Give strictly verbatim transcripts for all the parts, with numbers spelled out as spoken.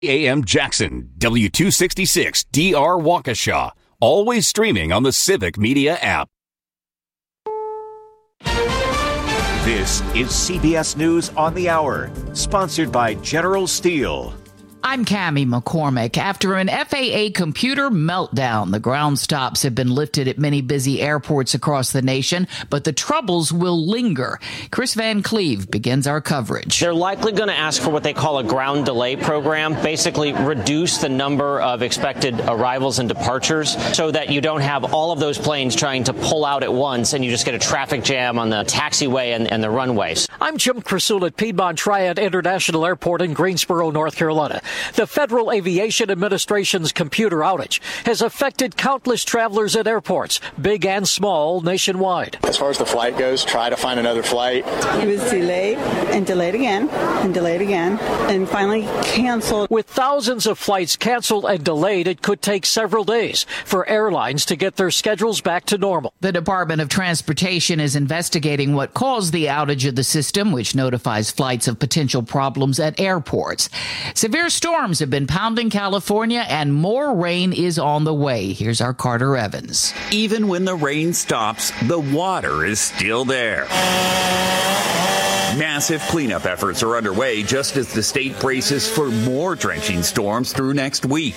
A M Jackson, W two sixty-six D R Waukesha. Always streaming on the Civic Media app. This is C B S News on the Hour, sponsored by General Steel. I'm Cammie McCormick. After an F A A computer meltdown, the ground stops have been lifted at many busy airports across the nation, but the troubles will linger. Chris Van Cleve begins our coverage. They're likely going to ask for what they call a ground delay program, basically reduce the number of expected arrivals and departures so that you don't have all of those planes trying to pull out at once and you just get a traffic jam on the taxiway and, and the runways. I'm Jim Krasul at Piedmont Triad International Airport in Greensboro, North Carolina. The Federal Aviation Administration's computer outage has affected countless travelers at airports, big and small, nationwide. As far as the flight goes, try to find another flight. It was delayed and delayed again and delayed again and finally canceled. With thousands of flights canceled and delayed, it could take several days for airlines to get their schedules back to normal. The Department of Transportation is investigating what caused the outage of the system, which notifies flights of potential problems at airports. Severe storms have been pounding California, and more rain is on the way. Here's our Carter Evans. Even when the rain stops, the water is still there. Massive cleanup efforts are underway just as the state braces for more drenching storms through next week.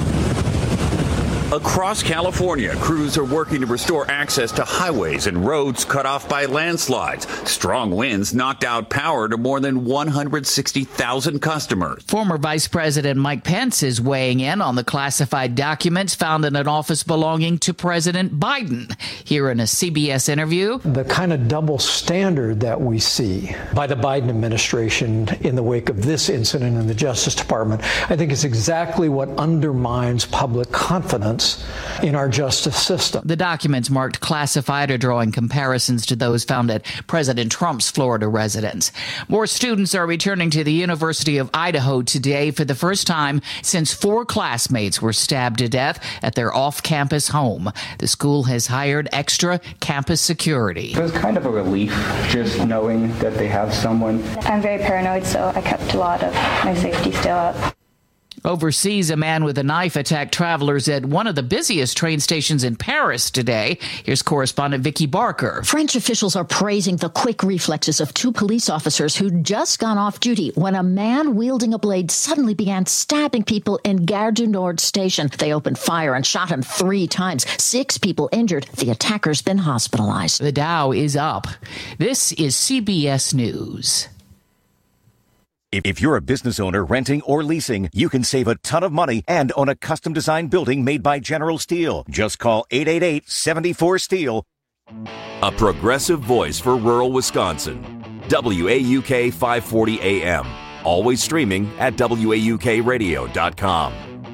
Across California, crews are working to restore access to highways and roads cut off by landslides. Strong winds knocked out power to more than one hundred sixty thousand customers. Former Vice President Mike Pence is weighing in on the classified documents found in an office belonging to President Biden. Here in a C B S interview. The kind of double standard that we see by the Biden administration in the wake of this incident in the Justice Department, I think is exactly what undermines public confidence in our justice system. The documents marked classified are drawing comparisons to those found at President Trump's Florida residence. More students are returning to the University of Idaho today for the first time since four classmates were stabbed to death at their off-campus home. The school has hired extra campus security. It was kind of a relief just knowing that they have someone. I'm very paranoid, so I kept a lot of my safety still up. Overseas, a man with a knife attacked travelers at one of the busiest train stations in Paris today. Here's correspondent Vicky Barker. French officials are praising the quick reflexes of two police officers who'd just gone off duty when a man wielding a blade suddenly began stabbing people in Gare du Nord station. They opened fire and shot him three times. Six people injured. The attacker's been hospitalized. The Dow is up. This is C B S News. If you're a business owner renting or leasing, you can save a ton of money and own a custom-designed building made by General Steel. Just call eight eight eight, seven four, STEEL. A progressive voice for rural Wisconsin. W A U K five forty A M. Always streaming at W A U K radio dot com.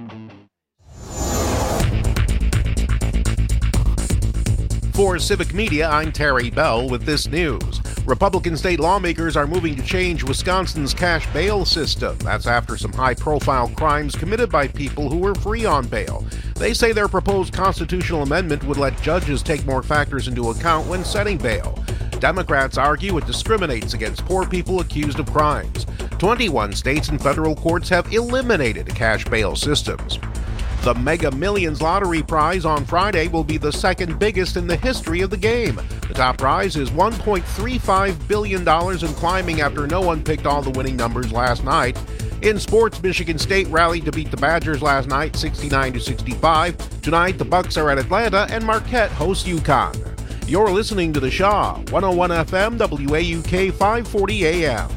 For Civic Media, I'm Terry Bell with this news. Republican state lawmakers are moving to change Wisconsin's cash bail system. That's after some high-profile crimes committed by people who were free on bail. They say their proposed constitutional amendment would let judges take more factors into account when setting bail. Democrats argue it discriminates against poor people accused of crimes. twenty-one states and federal courts have eliminated cash bail systems. The Mega Millions lottery prize on Friday will be the second biggest in the history of the game. The top prize is one point three five billion dollars and climbing after no one picked all the winning numbers last night. In sports, Michigan State rallied to beat the Badgers last night, sixty-nine to sixty-five. Tonight, the Bucks are at Atlanta and Marquette hosts UConn. You're listening to The Shaw, one oh one F M, W A U K five forty A M.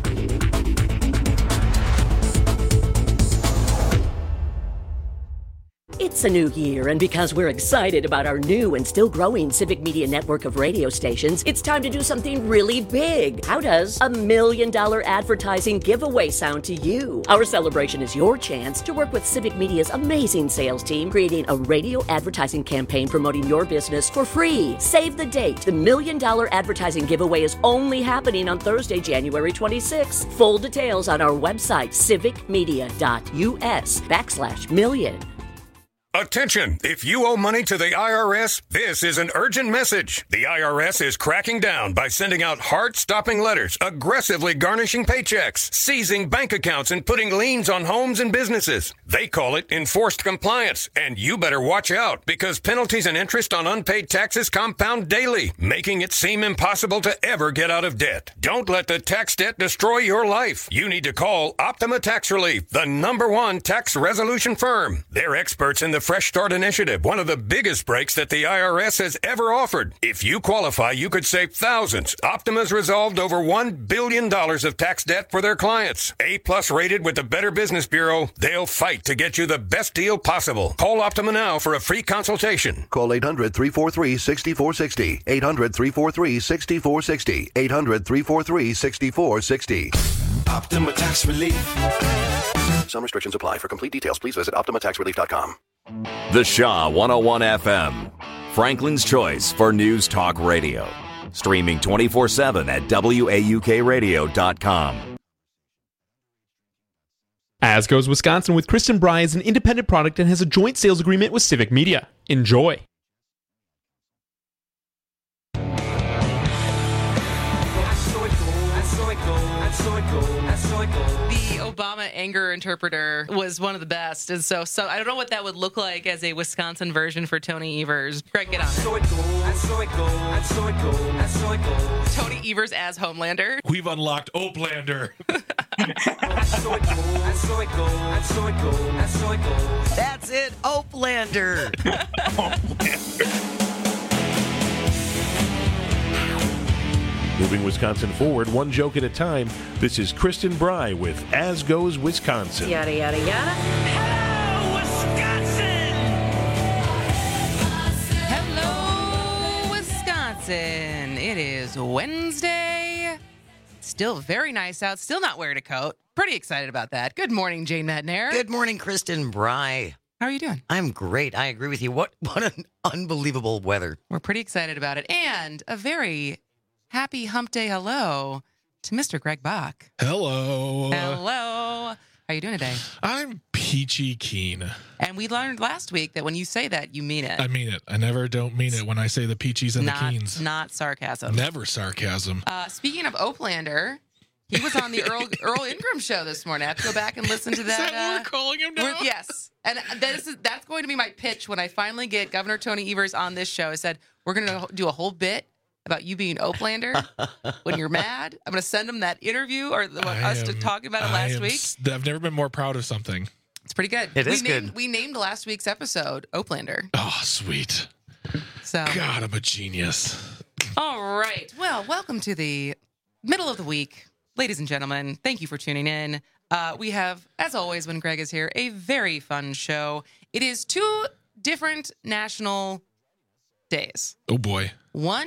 It's a new year, and because we're excited about our new and still growing Civic Media network of radio stations, it's time to do something really big. How does a million dollar advertising giveaway sound to you? Our celebration is your chance to work with Civic Media's amazing sales team, creating a radio advertising campaign promoting your business for free. Save the date. The million dollar advertising giveaway is only happening on Thursday, January twenty-sixth. Full details on our website, civicmedia.us backslash million. Attention! If you owe money to the I R S, this is an urgent message. The I R S is cracking down by sending out heart-stopping letters, aggressively garnishing paychecks, seizing bank accounts, and putting liens on homes and businesses. They call it enforced compliance, and you better watch out because penalties and interest on unpaid taxes compound daily, making it seem impossible to ever get out of debt. Don't let the tax debt destroy your life. You need to call Optima Tax Relief, the number one tax resolution firm. They're experts in the Fresh Start Initiative, one of the biggest breaks that the I R S has ever offered. If you qualify, you could save thousands. Optima's resolved over one billion dollars of tax debt for their clients. A-plus rated with the Better Business Bureau, they'll fight to get you the best deal possible. Call Optima now for a free consultation. Call eight hundred, three four three, six four six zero. eight hundred, three four three, six four six zero. eight hundred, three four three, six four six zero. Optima Tax Relief. Some restrictions apply. For complete details, please visit optima tax relief dot com. The Shaw one oh one F M, Franklin's choice for news talk radio. Streaming twenty-four seven at W A U K radio dot com. As Goes Wisconsin with Kristen Bry is an independent product and has a joint sales agreement with Civic Media. Enjoy. The Obama anger interpreter was one of the best, and so so I don't know what that would look like as a Wisconsin version for Tony Evers. Greg, get on it. Tony Evers as Homelander. We've unlocked Oplander. That's it, Oplander. Oplander. Moving Wisconsin forward, one joke at a time. This is Kristen Bry with As Goes Wisconsin. Yada, yada, yada. Hello, Wisconsin! Hello, Wisconsin. It is Wednesday. Still very nice out. Still not wearing a coat. Pretty excited about that. Good morning, Jane Metnair. Good morning, Kristen Bry. How are you doing? I'm great. I agree with you. What, what an unbelievable weather. We're pretty excited about it. And a very happy hump day hello to Mister Greg Bach. Hello. Hello. How are you doing today? I'm peachy keen. And we learned last week that when you say that, you mean it. I mean it. I never don't mean it when I say the peachies and not, the keens. Not sarcasm. Never sarcasm. Uh, speaking of Oplander, he was on the Earl, Earl Ingram show this morning. I have to go back and listen to that. Is that what uh, we're calling him now? Yes. And this is, that's going to be my pitch when I finally get Governor Tony Evers on this show. I said, we're going to do a whole bit about you being Oplander when you're mad. I'm going to send him that interview or the, us am, to talking about it last am, week. I've never been more proud of something. It's pretty good. It we is named, good. We named last week's episode Oplander. Oh, sweet. So, God, I'm a genius. All right. Well, welcome to the middle of the week. Ladies and gentlemen, thank you for tuning in. Uh, we have, as always, when Greg is here, a very fun show. It is two different national days. Oh, boy. One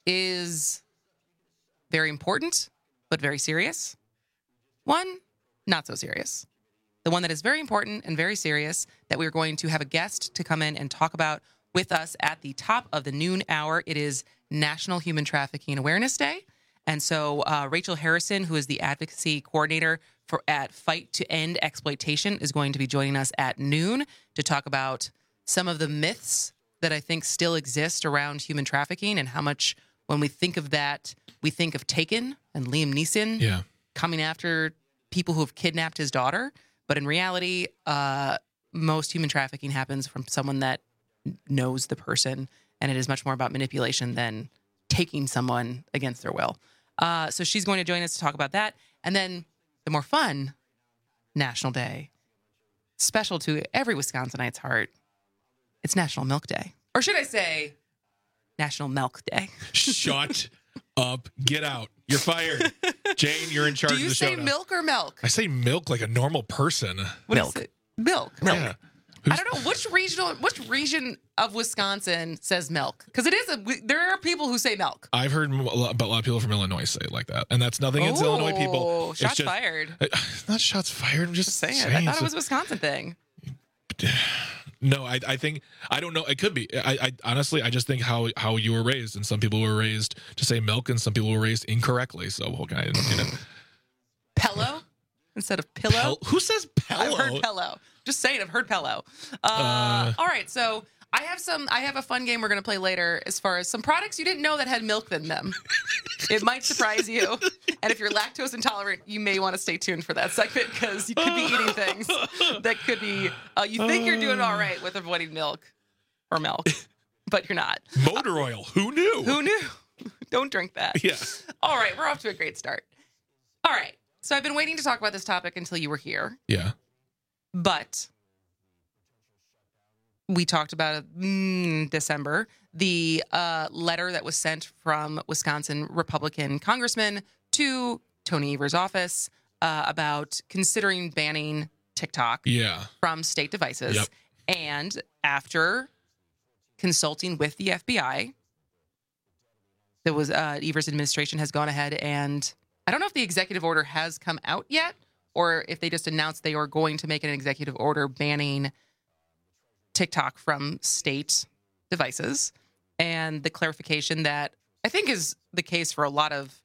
is very important, but very serious. One, not so serious. The one that is very important and very serious that we're going to have a guest to come in and talk about with us at the top of the noon hour. It is National Human Trafficking Awareness Day. And so uh, Rachel Harrison, who is the advocacy coordinator for at Fight to End Exploitation, is going to be joining us at noon to talk about some of the myths that I think still exist around human trafficking and how much, when we think of that, we think of Taken and Liam Neeson yeah. coming after people who have kidnapped his daughter. But in reality, uh, most human trafficking happens from someone that knows the person, and it is much more about manipulation than taking someone against their will. Uh, so she's going to join us to talk about that. And then the more fun National Day, special to every Wisconsinite's heart, it's National Milk Day. Or should I say National Milk Day? Shut up. Get out. You're fired. Jane, you're in charge Do you of the show say now. milk or milk? I say milk like a normal person. What milk. Is it? Milk. Milk. Yeah. I don't know which regional, which region of Wisconsin says milk, because it is a. There are people who say milk. I've heard a lot, a lot of people from Illinois say it like that, and that's nothing against Illinois people. It's Shots just, fired. Not shots fired. I'm just, Just saying. saying. I thought So- it was a Wisconsin thing. No, I, I think I don't know. It could be. I, I honestly, I just think how how you were raised, and some people were raised to say milk, and some people were raised incorrectly. So, what can I, you know, Pello instead of pillow. Pel- who says I've pillow? heard pillow. Just saying, I've heard Pello. Uh, uh, all right, so I have some. I have a fun game we're going to play later as far as some products you didn't know that had milk in them. It might surprise you. And if you're lactose intolerant, you may want to stay tuned for that segment because you could be eating things that could be, uh, you think you're doing all right with avoiding milk or milk, but you're not. Motor oil. Who knew? Who knew? Don't drink that. Yeah. All right, we're off to a great start. All right, so I've been waiting to talk about this topic until you were here. Yeah. But we talked about it in December, the uh, letter that was sent from Wisconsin Republican congressman to Tony Evers' office uh, about considering banning TikTok yeah. from state devices. Yep. And after consulting with the F B I, there was uh, Evers' administration has gone ahead and I don't know if the executive order has come out yet or if they just announced they are going to make an executive order banning TikTok from state devices. And the clarification that I think is the case for a lot of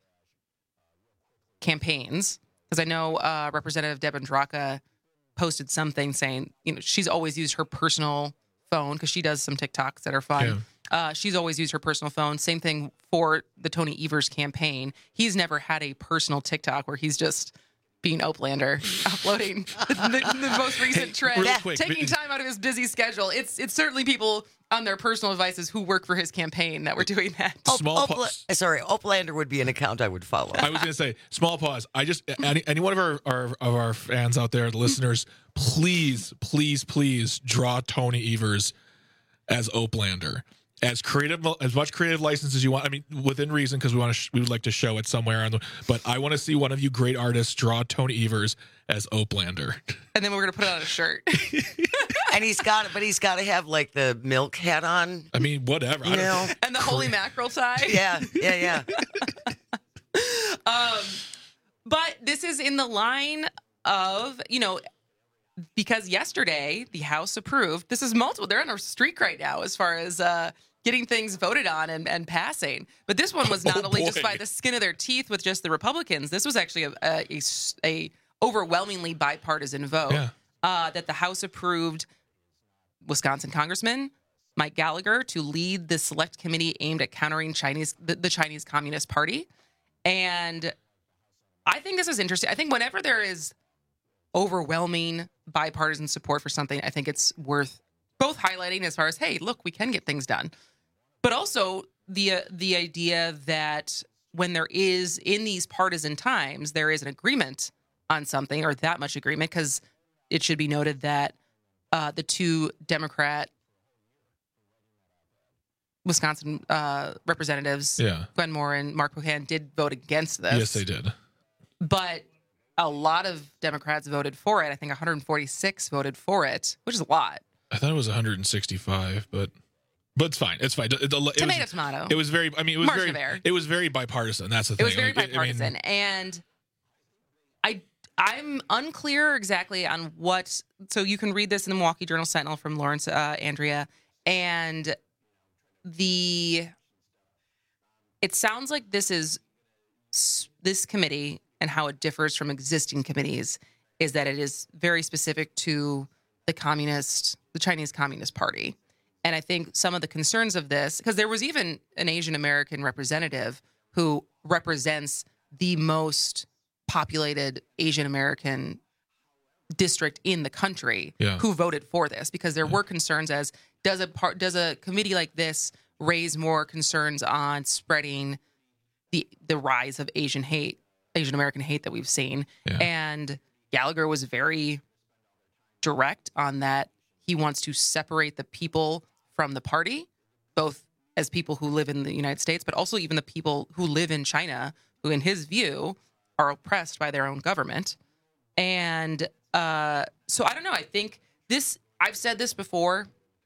campaigns, because I know uh, Representative Deb Andraka posted something saying, you know, she's always used her personal phone because she does some TikToks that are fun. Yeah. Uh, she's always used her personal phone. Same thing for the Tony Evers campaign. He's never had a personal TikTok where he's just being Oplander, uploading the, the, the most recent trend, Really quick, taking time out of his busy schedule. It's it's certainly people on their personal devices who work for his campaign that were doing that. Small Opla- pause. Sorry, Oplander would be an account I would follow. I was going to say, small pause. I just, any, any one of our, our of our fans out there, the listeners, please, please, please draw Tony Evers as Oplander. As creative, as much creative license as you want. I mean, within reason, because we want to, sh- we would like to show it somewhere on the. But I want to see one of you great artists draw Tony Evers as Oplander, and then we're gonna put it on a shirt. And he's got it, but he's got to have like the milk hat on. I mean, whatever. You I don't know, and the holy mackerel tie. Yeah, yeah, yeah. um, but this is in the line of, you know, because yesterday the House approved. This is multiple. They're on a streak right now as far as uh, getting things voted on and, and passing. But this one was not Oh, only boy. just by the skin of their teeth with just the Republicans. This was actually a, a, a, a overwhelmingly bipartisan vote Yeah. uh, that the House approved Wisconsin Congressman Mike Gallagher to lead the select committee aimed at countering Chinese the, the Chinese Communist Party. And I think this is interesting. I think whenever there is overwhelming bipartisan support for something, I think it's worth both highlighting as far as, hey, look, we can get things done. But also the uh, the idea that when there is, in these partisan times, there is an agreement on something, or that much agreement, because it should be noted that uh, the two Democrat Wisconsin uh, representatives, Yeah. Gwen Moore and Mark Pocan, did vote against this. Yes, they did. But a lot of Democrats voted for it. I think one hundred forty-six voted for it, which is a lot. I thought it was one hundred sixty-five, but but it's fine. It's fine. It, it, it Tomato, was, tomato. It was very. I mean, it was Margin very. of error. It was very bipartisan. That's the It thing. was very Like, I- I mean, bipartisan, and I I'm unclear exactly on what. So you can read this in the Milwaukee Journal Sentinel from Lawrence uh, Andrea, and the it sounds like this is this committee and how it differs from existing committees is that it is very specific to the communist, the Chinese Communist Party. And I think some of the concerns of this, because there was even an Asian American representative who represents the most populated Asian American district in the country, Yeah. who voted for this, because there were concerns as does a part does a committee like this raise more concerns on spreading the the rise of Asian hate, Asian American hate that we've seen. Yeah. And Gallagher was very direct on that. He wants to separate the people from the party, both as people who live in the United States, but also even the people who live in China, who in his view are oppressed by their own government. And uh, so I don't know. I think this, I've said this before,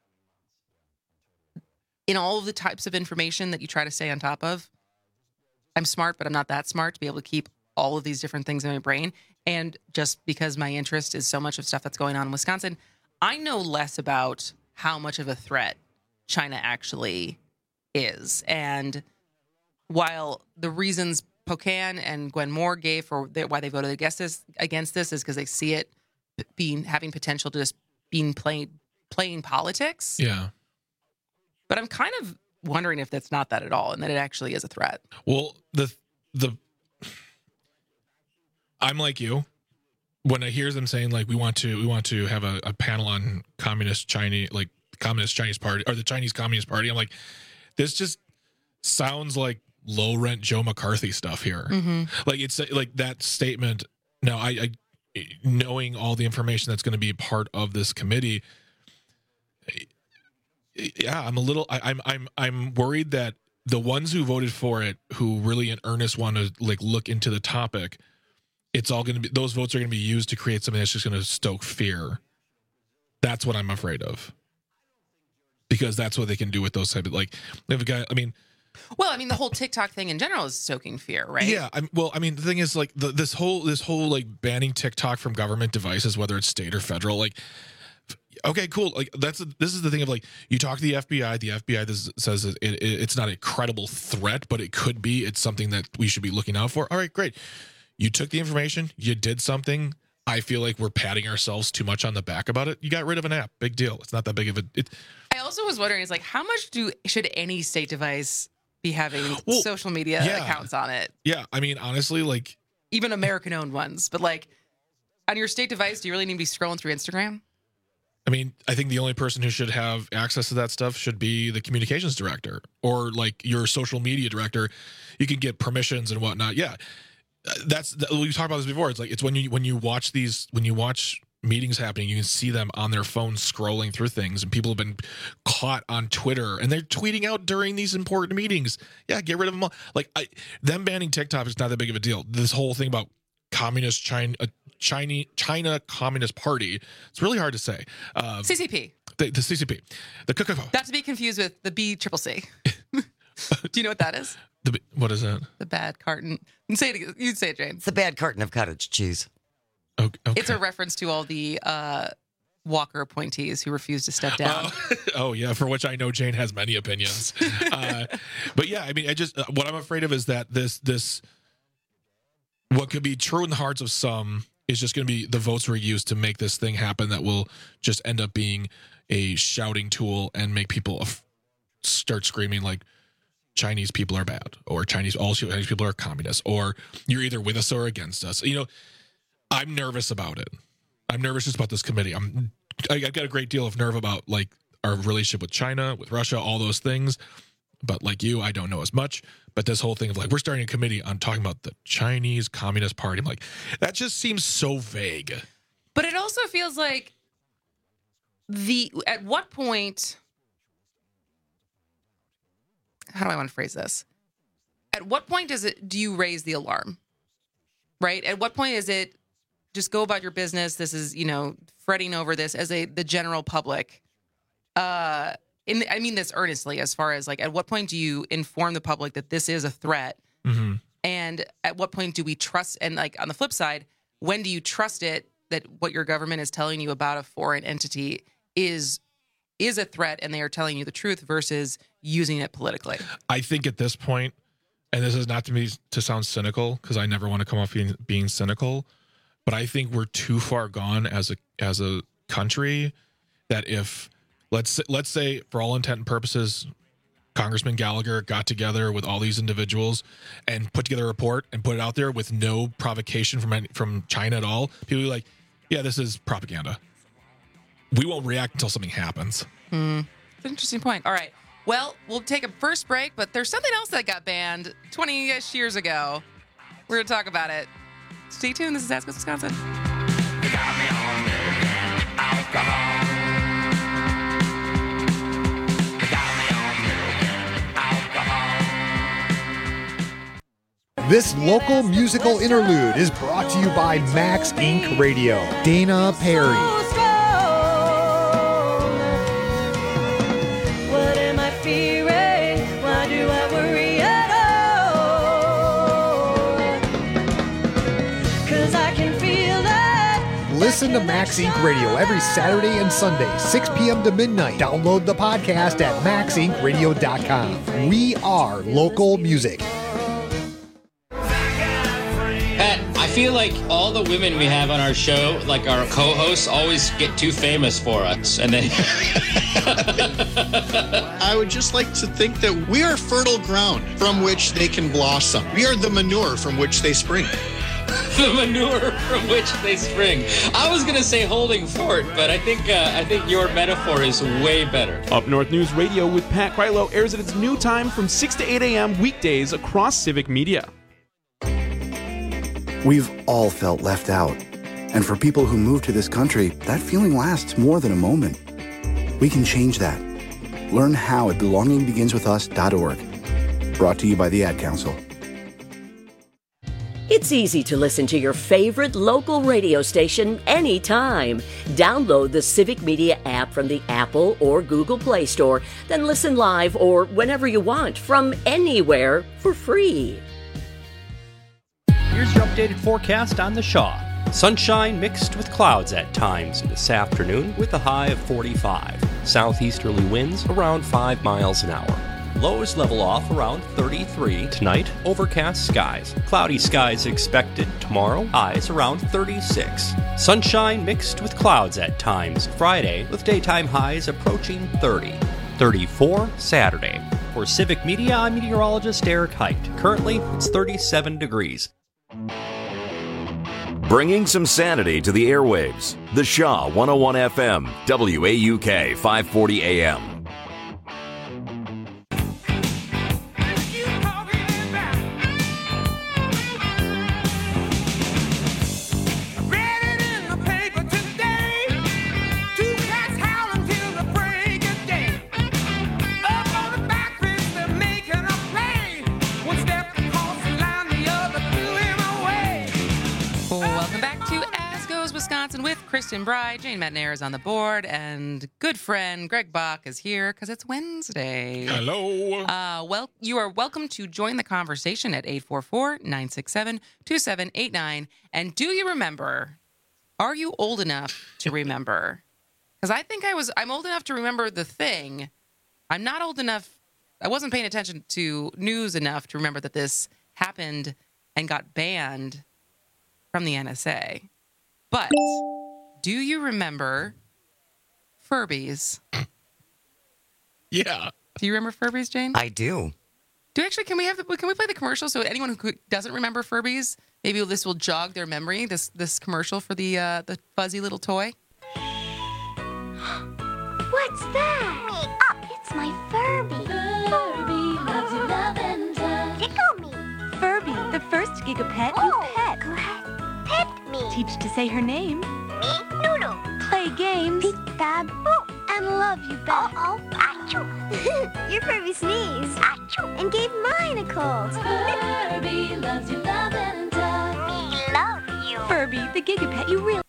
in all of the types of information that you try to stay on top of, I'm smart, but I'm not that smart to be able to keep all of these different things in my brain. And just because my interest is so much of stuff that's going on in Wisconsin, I know less about how much of a threat China actually is. And while the reasons Pocan and Gwen Moore gave for their, why they voted against this, against this is because they see it being having potential to just being played playing politics. Yeah. But I'm kind of wondering if that's not that at all, and that it actually is a threat. Well, the the I'm like you. When I hear them saying like we want to we want to have a, a panel on communist Chinese like communist Chinese party or the Chinese Communist Party, I'm like, this just sounds like low rent Joe McCarthy stuff here. Mm-hmm. Like it's like that statement. Now I, I knowing all the information that's going to be part of this committee. Yeah, I'm a little. I, I'm I'm I'm worried that the ones who voted for it, who really in earnest want to like look into the topic, it's all going to be those votes are going to be used to create something that's just going to stoke fear. That's what I'm afraid of, because that's what they can do with those type of like. They have a guy. I mean, well, I mean, the whole TikTok thing in general is stoking fear, right? Yeah. I'm, well, I mean, the thing is, like the, this whole this whole like banning TikTok from government devices, whether it's state or federal, like. Okay, cool. Like that's this is the thing of like you talk to the F B I. The F B I this says it, it, it's not a credible threat, but it could be. It's something that we should be looking out for. All right, great. You took the information. You did something. I feel like we're patting ourselves too much on the back about it. You got rid of an app. Big deal. It's not that big of a. It, I also was wondering, is like how much do should any state device be having well, social media yeah. accounts on it? Yeah, I mean, honestly, like even American-owned ones, but like on your state device, do you really need to be scrolling through Instagram? I mean, I think the only person who should have access to that stuff should be the communications director or like your social media director. You can get permissions and whatnot. Yeah, that's we've talked about this before. It's like it's when you when you watch these when you watch meetings happening, you can see them on their phone scrolling through things, and people have been caught on Twitter and they're tweeting out during these important meetings. Yeah, get rid of them all. Like I, them banning TikTok is not that big of a deal. This whole thing about communist China. Uh, China, China Communist Party. It's really hard to say. Uh, C C P. The, the C C P. The C C P. Not to be confused with the B triple C. Do you know what that is? The, what is that? The bad carton. You say it. You say it, James. It's a bad carton of cottage cheese. Okay. okay. It's a reference to all the uh, Walker appointees who refused to step down. Uh, oh yeah, for which I know Jane has many opinions. uh, but yeah, I mean, I just uh, what I'm afraid of is that this this what could be true in the hearts of some. Is just going to be the votes were used to make this thing happen that will just end up being a shouting tool and make people af- start screaming like Chinese people are bad or Chinese all Chinese people are communists or you're either with us or against us. You know, I'm nervous about it. I'm nervous just about this committee. I'm I, I've got a great deal of nerve about like our relationship with China, with Russia, all those things. But like you, I don't know as much. But this whole thing of like, we're starting a committee on talking about the Chinese Communist Party. I'm like, that just seems so vague. But it also feels like the, at what point, how do I want to phrase this? At what point does it, do you raise the alarm? Right? At what point is it just go about your business? This is, you know, fretting over this as a, the general public, uh, In, I mean this earnestly, as far as like, at what point do you inform the public that this is a threat? Mm-hmm. And at what point do we trust? And like on the flip side, when do you trust it that what your government is telling you about a foreign entity is is a threat and they are telling you the truth versus using it politically? I think at this point, and this is not to me to sound cynical because I never want to come off being, being cynical, but I think we're too far gone as a as a country that if Let's let's say, for all intent and purposes, Congressman Gallagher got together with all these individuals and put together a report and put it out there with no provocation from any, from China at all. People are like, yeah, this is propaganda. We won't react until something happens. Mm, that's an interesting point. All right. Well, we'll take a first break, but there's something else that got banned twenty-ish years ago. We're going to talk about it. Stay tuned. This is Ask Us Wisconsin. You got me on milk and alcohol. This local musical interlude is brought to you by Max Incorporated. Radio. Dana Perry. What am I fearing? Why do I worry at all? 'Cause I can feel that. Listen to Max Incorporated. Radio every Saturday and Sunday, six p.m. to midnight. Download the podcast at max inc radio dot com. We are local music. Pat, I feel like all the women we have on our show, like our co-hosts, always get too famous for us. And then I would just like to think that we are fertile ground from which they can blossom. We are the manure from which they spring. The manure from which they spring. I was gonna say holding fort, but I think uh, I think your metaphor is way better. Up North News Radio with Pat Krylo airs at its new time from six to eight a.m. weekdays across Civic Media. We've all felt left out. And for people who move to this country, that feeling lasts more than a moment. We can change that. Learn how at belonging begins with us dot org. Brought to you by the Ad Council. It's easy to listen to your favorite local radio station anytime. Download the Civic Media app from the Apple or Google Play Store, then listen live or whenever you want from anywhere for free. Here's your updated forecast on the Shaw. Sunshine mixed with clouds at times this afternoon with a high of forty-five. Southeasterly winds around five miles an hour. Lows level off around thirty-three. Tonight, overcast skies. Cloudy skies expected tomorrow. Highs around thirty-six. Sunshine mixed with clouds at times Friday with daytime highs approaching thirty. thirty-four Saturday. For Civic Media, I'm meteorologist Eric Height. Currently, it's thirty-seven degrees. Bringing some sanity to the airwaves. The Shaw one oh one F M, W A U K five forty A M. With Kristen Bry, Jane Metnair is on the board, and good friend Greg Bach is here because it's Wednesday. Hello. Uh, well, you are welcome to join the conversation at eight four four, nine six seven, two seven eight nine. And do you remember, are you old enough to remember? Because I think I was, I'm old enough to remember the thing. I'm not old enough, I wasn't paying attention to news enough to remember that this happened and got banned from the N S A. But do you remember Furbies? Yeah. Do you remember Furbies, Jane? I do. Do actually? Can we have? The, can we play the commercial so anyone who doesn't remember Furbies, maybe this will jog their memory. This this commercial for the uh, the fuzzy little toy. What's that? Me up. It's my Furby. Furby loves you, lavender. Tickle me. Furby, the first Gigapet you pet. Go ahead. Pet me. Teach to say her name. Me, Noodle. Play games. Peek-a-boo. And love you back. Oh, oh, achoo. Your Furby sneezed. Achoo. And gave mine a cold. Furby loves you, lavender. Me love you. Furby, the Gigapet you really...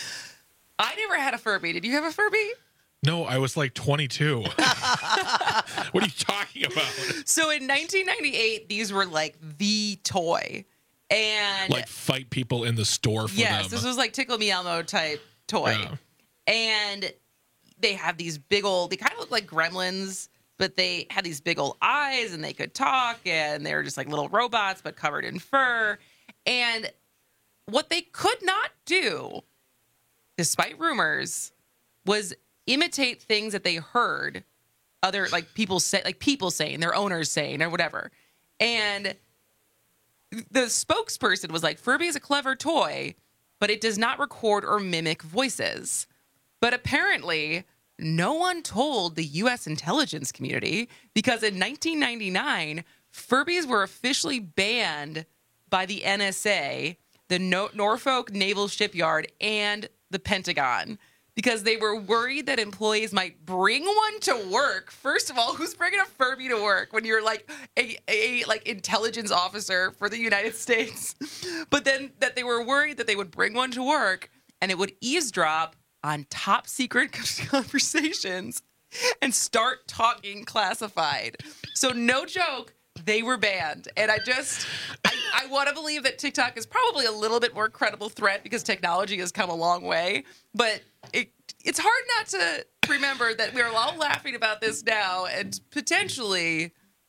I never had a Furby. Did you have a Furby? No, I was like twenty-two. What are you talking about? So in nineteen ninety-eight, these were like the toy. And like fight people in the store for yes, them. Yes, this was like Tickle Me Elmo type toy. Yeah. And they have these big old, they kind of look like gremlins, but they had these big old eyes and they could talk and they were just like little robots but covered in fur. And what they could not do, despite rumors, was imitate things that they heard other like people say, like people saying, their owners saying or whatever. And the spokesperson was like, Furby is a clever toy, but it does not record or mimic voices. But apparently, no one told the U S intelligence community because in nineteen ninety-nine, Furbies were officially banned by the N S A, the no- Norfolk Naval Shipyard, and the Pentagon because they were worried that employees might bring one to work. First of all, who's bringing a Furby to work when you're like a, a like intelligence officer for the United States? But then that they were worried that they would bring one to work and it would eavesdrop on top secret conversations and start talking classified. So no joke, they were banned. And I just, I, I want to believe that TikTok is probably a little bit more credible threat because technology has come a long way. But it, it's hard not to remember that we're all laughing about this now and potentially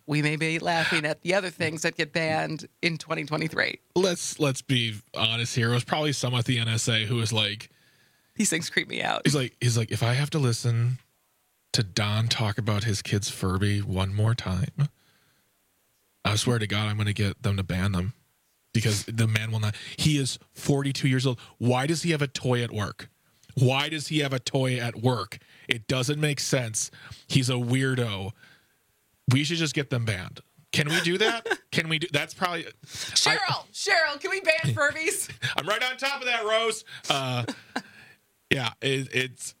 we may be laughing at the other things that get banned in twenty twenty-three. Let's let's be honest here. It was probably someone at the N S A who was like, these things creep me out. He's like, he's like, if I have to listen to Don talk about his kid's Furby one more time, I swear to God, I'm going to get them to ban them because the man will not. He is forty-two years old. Why does he have a toy at work? Why does he have a toy at work? It doesn't make sense. He's a weirdo. We should just get them banned. Can we do that? Can we do? That's probably Cheryl. I, Cheryl, can we ban Furbies? I'm right on top of that, Rose. Uh, yeah, it, it's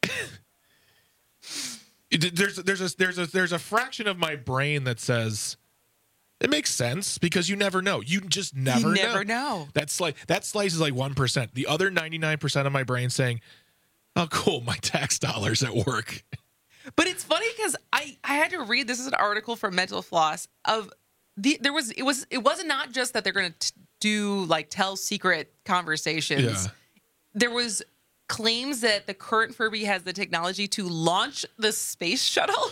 it, there's there's a there's a there's a fraction of my brain that says it makes sense because you never know. You just never you know. never know. That's like that slice is like one percent. The other ninety-nine percent of my brain saying, "Oh, cool, my tax dollars at work." But it's funny because I, I had to read, this is an article from Mental Floss of the, there was, it was, it wasn't not just that they're going to do like tell secret conversations. Yeah. There was claims that the current Furby has the technology to launch the space shuttle.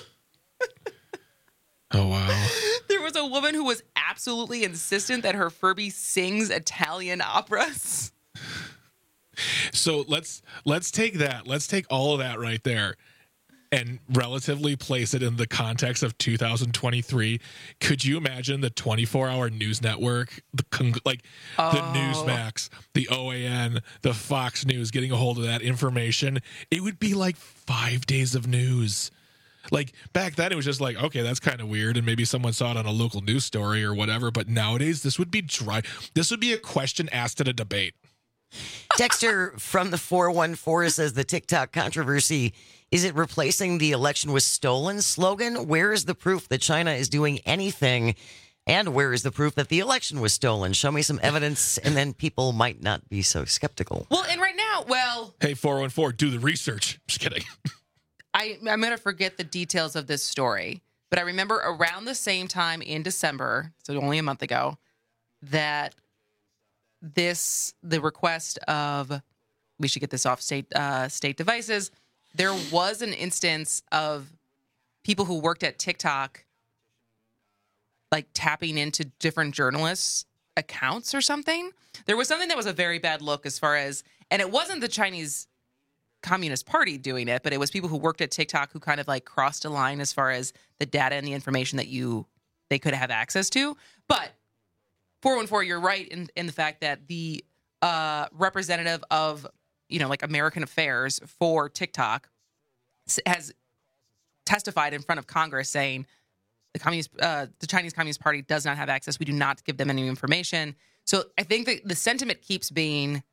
Oh, wow. There was a woman who was absolutely insistent that her Furby sings Italian operas. So let's, let's take that. Let's take all of that right there and relatively place it in the context of two thousand twenty-three. Could you imagine the twenty-four hour news network, the con- like oh. the Newsmax, the O A N, the Fox News getting a hold of that information? It would be like five days of news. Like back then it was just like, okay, that's kind of weird. And maybe someone saw it on a local news story or whatever. But nowadays this would be dry. This would be a question asked at a debate. Dexter from the four one four says the TikTok controversy, is it replacing the election was stolen slogan? Where is the proof that China is doing anything? And where is the proof that the election was stolen? Show me some evidence, and then people might not be so skeptical. Well, and right now, well... Hey, four one four, do the research. Just kidding. I, I'm going to forget the details of this story, but I remember around the same time in December, so only a month ago, that this, the request of, we should get this off state uh, state devices, there was an instance of people who worked at TikTok like tapping into different journalists' accounts or something. There was something that was a very bad look as far as, and it wasn't the Chinese Communist Party doing it, but it was people who worked at TikTok who kind of like crossed a line as far as the data and the information that you, they could have access to. But four one four, you're right in, in the fact that the uh, representative of, you know, like American Affairs for TikTok has testified in front of Congress saying the communist, uh, the Chinese Communist Party does not have access. We do not give them any information. So I think that the sentiment keeps being,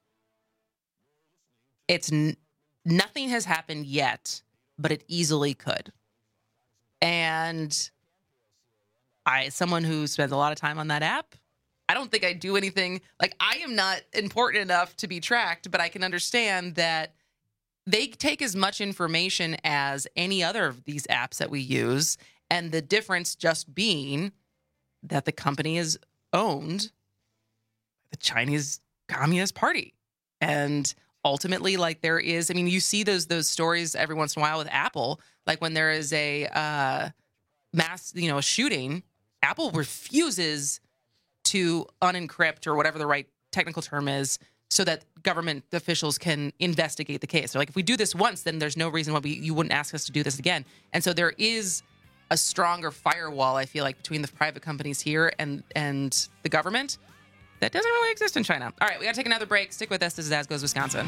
it's n- nothing has happened yet, but it easily could. And I, as someone who spends a lot of time on that app, I don't think I do anything. Like, I am not important enough to be tracked, but I can understand that they take as much information as any other of these apps that we use. And the difference just being that the company is owned by the Chinese Communist Party. And ultimately, like, there is, I mean, you see those those stories every once in a while with Apple, like when there is a uh, mass, you know, a shooting, Apple refuses to unencrypt or whatever the right technical term is so that government officials can investigate the case. They're like, if we do this once, then there's no reason why we, you wouldn't ask us to do this again. And so there is a stronger firewall, I feel like, between the private companies here and, and the government that doesn't really exist in China. All right, we got to take another break. Stick with us. This is As Goes Wisconsin.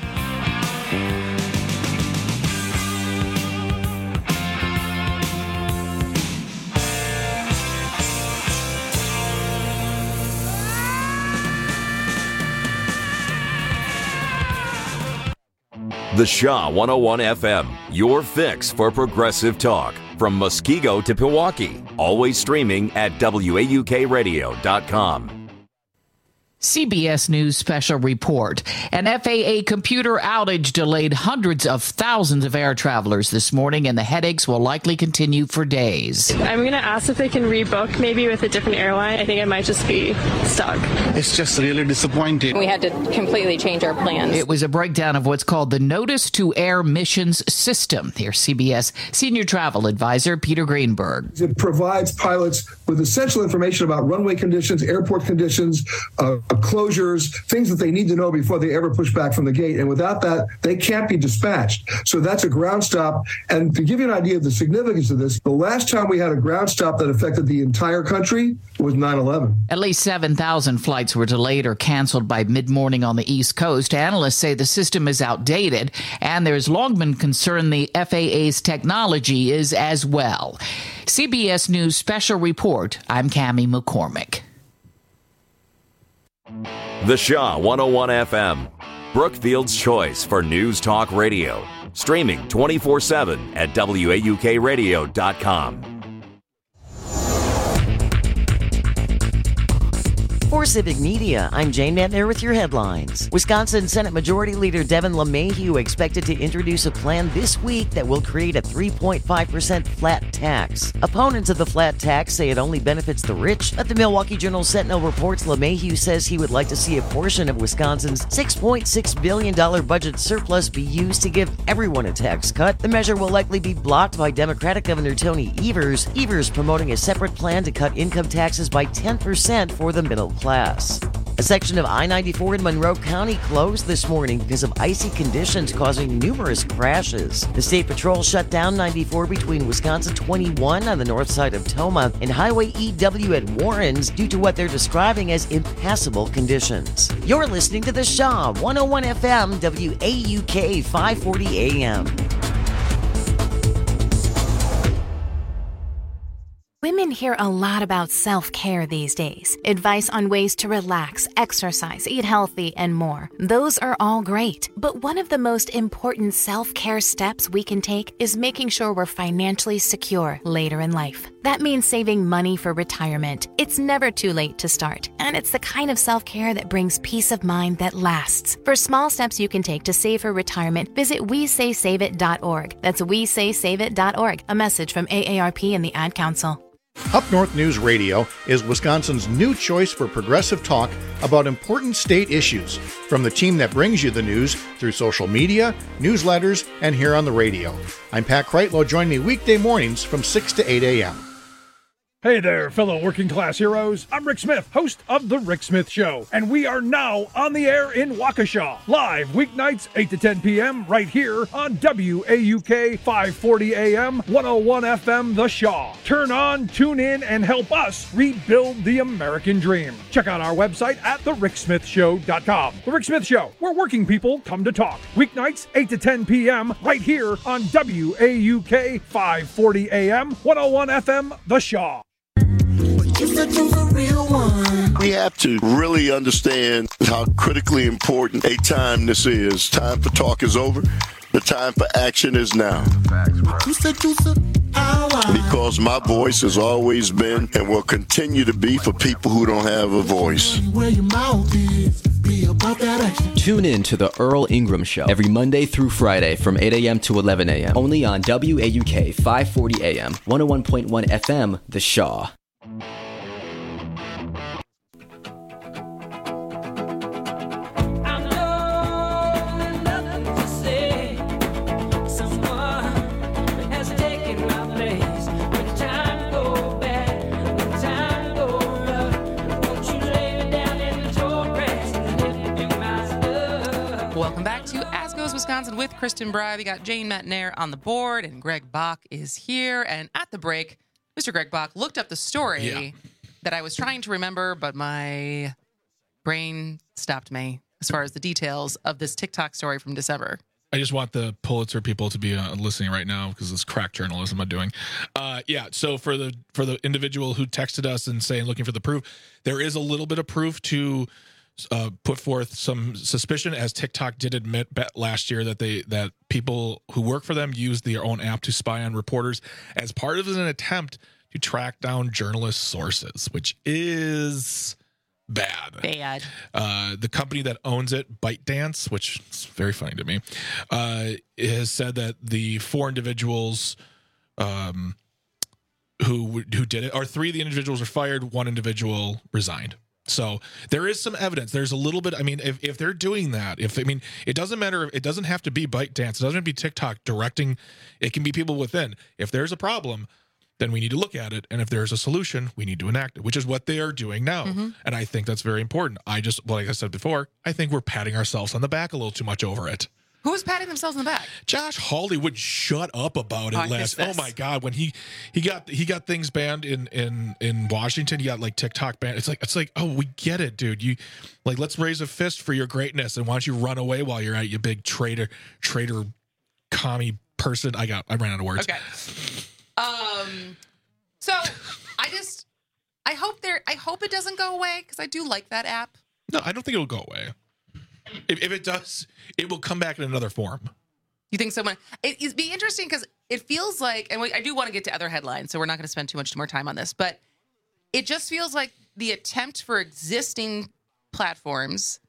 The Shaw one oh one F M, your fix for progressive talk. From Muskego to Pewaukee. Always streaming at W A U K radio dot com. C B S News special report. An F A A computer outage delayed hundreds of thousands of air travelers this morning, and the headaches will likely continue for days. I'm going to ask if they can rebook, maybe with a different airline. I think I might just be stuck. It's just really disappointing. We had to completely change our plans. It was a breakdown of what's called the Notice to Air Missions System. Here's C B S Senior Travel Advisor Peter Greenberg. It provides pilots with essential information about runway conditions, airport conditions, uh, closures, things that they need to know before they ever push back from the gate. And without that, they can't be dispatched. So that's a ground stop. And to give you an idea of the significance of this, the last time we had a ground stop that affected the entire country was nine eleven. At least seven thousand flights were delayed or canceled by mid-morning on the East Coast. Analysts say the system is outdated, and there's long been concern the F A A's technology is as well. C B S News Special Report. I'm Cammie McCormick. The Shaw one oh one F M, Brookfield's choice for news talk radio. Streaming twenty-four seven at W A U K radio dot com. For Civic Media, I'm Jane Mattner with your headlines. Wisconsin Senate Majority Leader Devin LeMahieu expected to introduce a plan this week that will create a three point five percent flat tax. Opponents of the flat tax say it only benefits the rich, but the Milwaukee Journal Sentinel reports LeMahieu says he would like to see a portion of Wisconsin's six point six billion dollars budget surplus be used to give everyone a tax cut. The measure will likely be blocked by Democratic Governor Tony Evers. Evers promoting a separate plan to cut income taxes by ten percent for the middle class. A section of I ninety-four in Monroe County closed this morning because of icy conditions causing numerous crashes. The State Patrol shut down ninety-four between Wisconsin twenty-one on the north side of Toma and Highway E W at Warrens due to what they're describing as impassable conditions. You're listening to The Shaw one oh one F M, W A U K five forty A M. Women hear a lot about self-care these days. Advice on ways to relax, exercise, eat healthy, and more. Those are all great. But one of the most important self-care steps we can take is making sure we're financially secure later in life. That means saving money for retirement. It's never too late to start, and it's the kind of self-care that brings peace of mind that lasts. For small steps you can take to save for retirement, visit we say save it dot org. That's we say save it dot org. A message from A A R P and the Ad Council. Up North News Radio is Wisconsin's new choice for progressive talk about important state issues, from the team that brings you the news through social media, newsletters, and here on the radio. I'm Pat Kreitlow. Join me weekday mornings from six to eight a.m. Hey there, fellow working class heroes. I'm Rick Smith, host of The Rick Smith Show, and we are now on the air in Waukesha, live weeknights eight to ten p.m. right here on W A U K five forty A M, one oh one F M, The Shaw. Turn on, tune in, and help us rebuild the American dream. Check out our website at the rick smith show dot com. The Rick Smith Show, where working people come to talk. Weeknights eight to ten p.m. right here on W A U K five forty A M, one oh one F M, The Shaw. We have to really understand how critically important a time this is. Time for talk is over. The time for action is now. Because my voice has always been and will continue to be for people who don't have a voice. Tune in to the Earl Ingram Show every Monday through Friday from eight a.m. to eleven a.m. only on W A U K five forty A M, one oh one point one F M, The Shaw. Wisconsin with Kristen Bry. We got Jane Mattner on the board, and Greg Bach is here. And at the break, Mister Greg Bach looked up the story yeah. that I was trying to remember, but my brain stopped me as far as the details of this TikTok story from December. I just want the Pulitzer people to be uh, listening right now because this crack journalism I'm doing. Uh, yeah, so for the for the individual who texted us and saying looking for the proof, there is a little bit of proof to uh, put forth some suspicion, as TikTok did admit last year that they that people who work for them use their own app to spy on reporters as part of an attempt to track down journalist sources, which is bad. Bad. Uh, the company that owns it, ByteDance, which is very funny to me, uh, has said that the four individuals um, who who did it, or three of the individuals are fired, one individual resigned. So there is some evidence. There's a little bit. I mean, if, if they're doing that, if I mean, it doesn't matter. It doesn't have to be ByteDance. It doesn't have to be TikTok directing. It can be people within. If there's a problem, then we need to look at it. And if there's a solution, we need to enact it, which is what they are doing now. Mm-hmm. And I think that's very important. I just, well, like I said before, I think we're patting ourselves on the back a little too much over it. Who's patting themselves on the back? Josh Hawley would shut up about it oh, last. Oh my God, when he he got he got things banned in in in Washington, he got like TikTok banned. It's like it's like oh, we get it, dude. You like let's raise a fist for your greatness, and why don't you run away while you're at it, you big traitor, traitor, commie person. I got I ran out of words. Okay. Um. So I just I hope there I hope it doesn't go away because I do like that app. No, I don't think it'll go away. If, if it does, it will come back in another form. You think someone... It, it'd be interesting because it feels like... And we, I do want to get to other headlines, so we're not going to spend too much more time on this. But it just feels like the attempt for existing platforms...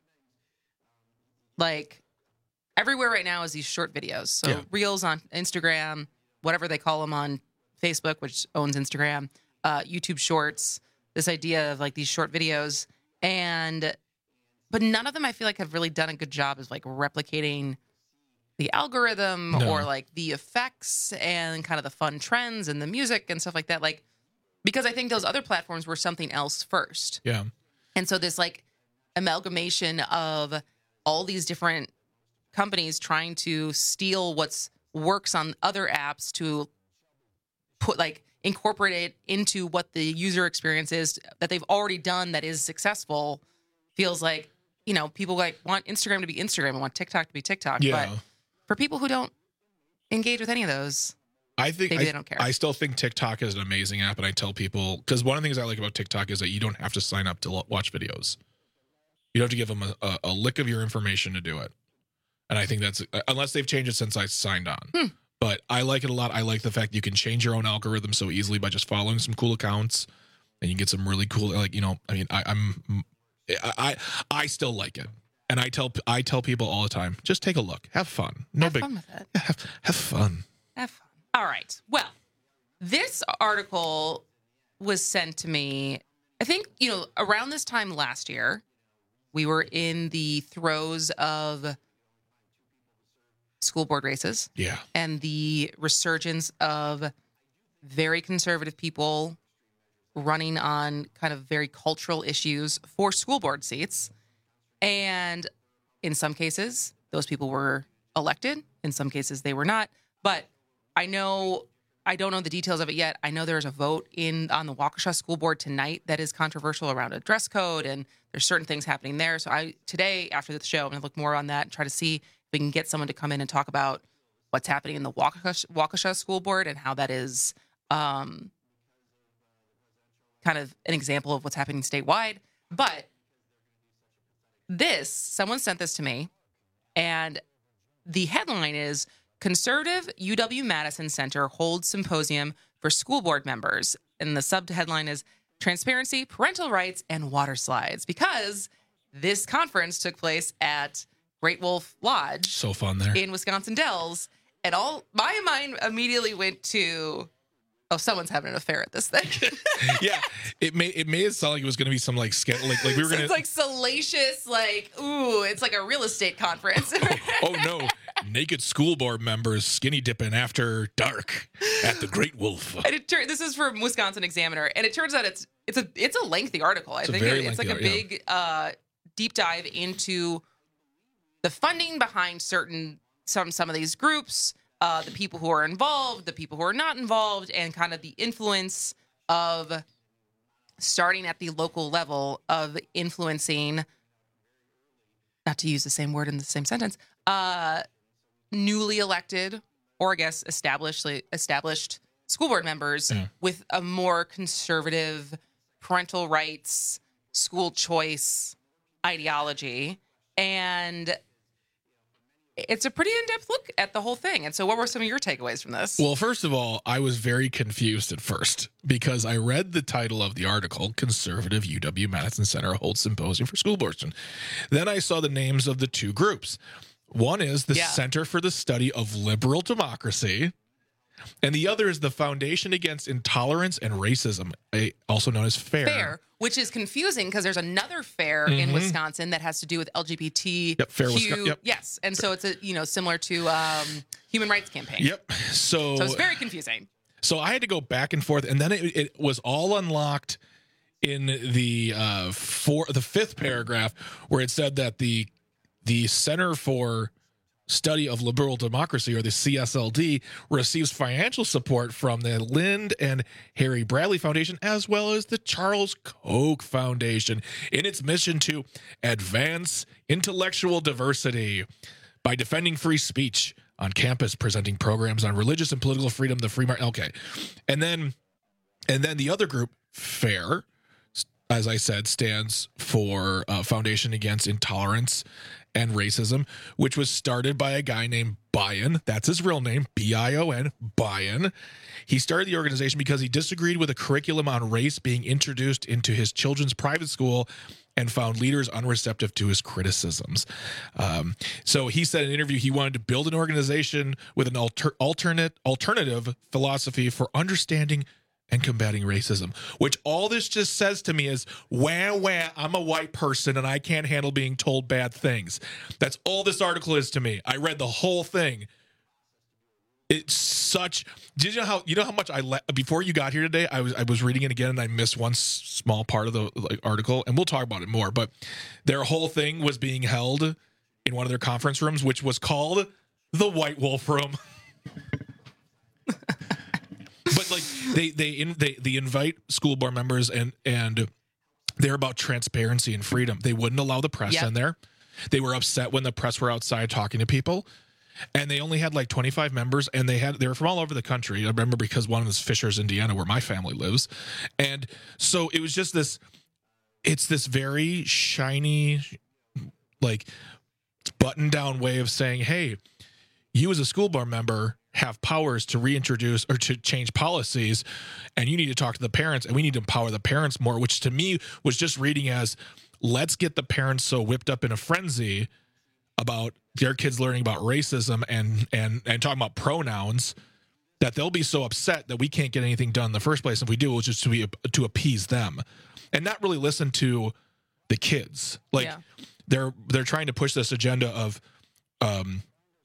Like, everywhere right now is these short videos. So yeah. Reels on Instagram, whatever they call them on Facebook, which owns Instagram, uh, YouTube Shorts, this idea of, like, these short videos. And... But none of them, I feel like, have really done a good job of like replicating the algorithm no. or like the effects and kind of the fun trends and the music and stuff like that. Like, because I think those other platforms were something else first. Yeah. And so this like amalgamation of all these different companies trying to steal what's works on other apps to put like incorporate it into what the user experience is that they've already done that is successful feels like. You know, people like want Instagram to be Instagram and want TikTok to be TikTok. Yeah. But for people who don't engage with any of those, I think maybe I, they don't care. I still think TikTok is an amazing app, and I tell people because one of the things I like about TikTok is that you don't have to sign up to watch videos. You don't have to give them a, a, a lick of your information to do it, and I think that's unless they've changed it since I signed on. Hmm. But I like it a lot. I like the fact you can change your own algorithm so easily by just following some cool accounts, and you get some really cool like you know. I mean, I, I'm. I I still like it, and I tell I tell people all the time, just take a look, have fun, no have big, fun with it. Have, have fun, have fun. All right. Well, this article was sent to me. I think you know around this time last year, we were in the throes of school board races. Yeah, and the resurgence of very conservative people running on kind of very cultural issues for school board seats. And in some cases, those people were elected. In some cases, they were not. But I know, I don't know the details of it yet. I know there's a vote in on the Waukesha School Board tonight that is controversial around a dress code, and there's certain things happening there. So I today, after the show, I'm going to look more on that and try to see if we can get someone to come in and talk about what's happening in the Waukesha, Waukesha School Board and how that is... Um, kind of an example of what's happening statewide. But this, someone sent this to me, and the headline is, Conservative U W-Madison Center holds symposium for school board members. And the subheadline is, Transparency, Parental Rights, and Water Slides. Because this conference took place at Great Wolf Lodge. So fun there. In Wisconsin Dells. And all my mind immediately went to... Oh, someone's having an affair at this thing. Yeah, it may it made it sound like it was going to be some like like like we were so going to it's like salacious, like ooh, it's like a real estate conference. oh, oh no, naked school board members skinny dipping after dark at the Great Wolf. And it tur- this is from Wisconsin Examiner, and it turns out it's it's a it's a lengthy article. I it's think it, it's like a art, big yeah. uh, deep dive into the funding behind certain some some of these groups. Uh, the people who are involved, the people who are not involved, and kind of the influence of starting at the local level of influencing, not to use the same word in the same sentence, uh, newly elected or I guess established established school board members yeah. with a more conservative parental rights, school choice ideology. And it's a pretty in-depth look at the whole thing. And so what were some of your takeaways from this? Well, first of all, I was very confused at first because I read the title of the article, Conservative U W-Madison Center Holds Symposium for School Boards. Then I saw the names of the two groups. One is the Yeah. Center for the Study of Liberal Democracy, and the other is the Foundation Against Intolerance and Racism, also known as FAIR. FAIR, which is confusing because there's another FAIR in Mhm. Wisconsin that has to do with L G B T Q. Yep, FAIR Wisconsin, yep. Yes, and so it's a you know similar to um, Human Rights Campaign. Yep. So, So it's very confusing. So I had to go back and forth, and then it, it was all unlocked in the uh, four, the fifth paragraph where it said that the the Center for Study of Liberal Democracy, or the C S L D, receives financial support from the Lynd and Harry Bradley Foundation, as well as the Charles Koch Foundation, in its mission to advance intellectual diversity by defending free speech on campus, presenting programs on religious and political freedom, the free market. Okay. And then, and then the other group, FAIR, as I said, stands for uh, Foundation Against Intolerance and Racism, which was started by a guy named Bion. That's his real name, B I O N, Bion. He started the organization because he disagreed with a curriculum on race being introduced into his children's private school and found leaders unreceptive to his criticisms. Um, so he said in an interview he wanted to build an organization with an alter- alternate alternative philosophy for understanding and combating racism, which all this just says to me is, wah, wah, I'm a white person and I can't handle being told bad things. That's all this article is to me. I read the whole thing. It's such, did you know how, you know how much I let, before you got here today, I was, I was reading it again and I missed one s- small part of the like, article, and we'll talk about it more, but their whole thing was being held in one of their conference rooms, which was called the White Wolf Room. But like they they in, they they invite school board members, and and they're about transparency and freedom. They wouldn't allow the press Yep. in there. They were upset when the press were outside talking to people, and they only had like twenty-five members, and they had they were from all over the country. I remember because one was Fishers, Indiana, where my family lives, and so it was just this. It's this very shiny, like button down way of saying, hey, you as a school board member have powers to reintroduce or to change policies, and you need to talk to the parents, and we need to empower the parents more, which to me was just reading as, let's get the parents so whipped up in a frenzy about their kids learning about racism and and and talking about pronouns that they'll be so upset that we can't get anything done in the first place. If we do, it's just to be, to appease them and not really listen to the kids. Like Yeah. they're they're trying to push this agenda of um